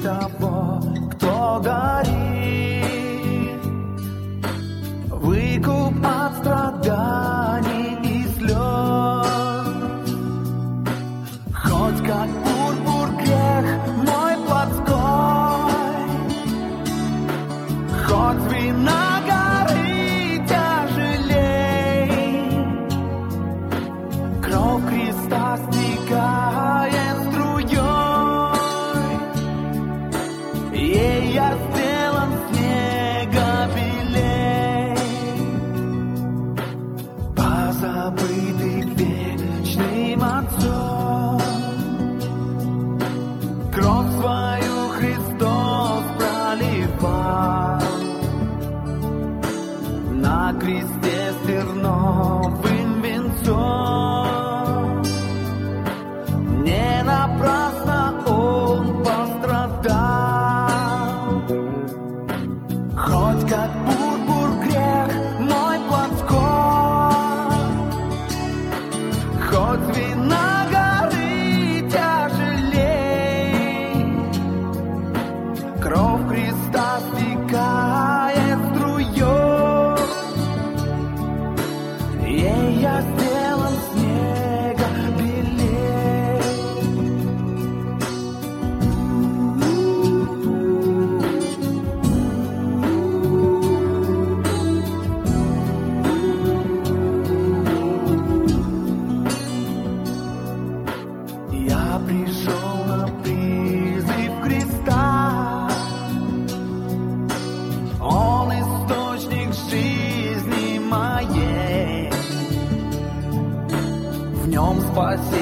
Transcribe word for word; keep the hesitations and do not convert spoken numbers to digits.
того, кто горит. Выкуп от страданий и слез. Хоть как пурпур грех мой плотской, хоть вина горы тяжелей, кровь Христа стекает струей, ей я сделан снега белей, позабытый вечным Отцом. Кровь свою Христос проливал на кресте с терновым венцом. Не напрасно Он пострадал. Хоть как пурпур грех мой плотской, хоть вина кровь Христа стекает струей, ей я сделан снега белей. Я пришел на призыв Христа. Он источник жизни моей, в нем спасение.